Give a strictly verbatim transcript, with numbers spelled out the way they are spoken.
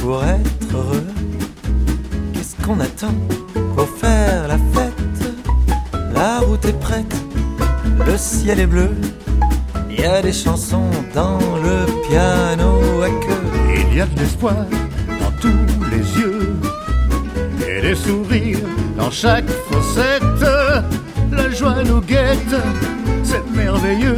pour être heureux. Qu'est-ce qu'on attend pour faire la fête? La route est prête, le ciel est bleu. Il y a des chansons dans le piano à queue. Il y a de l'espoir dans tous les yeux et des sourires dans chaque fossette. La joie nous guette, c'est merveilleux.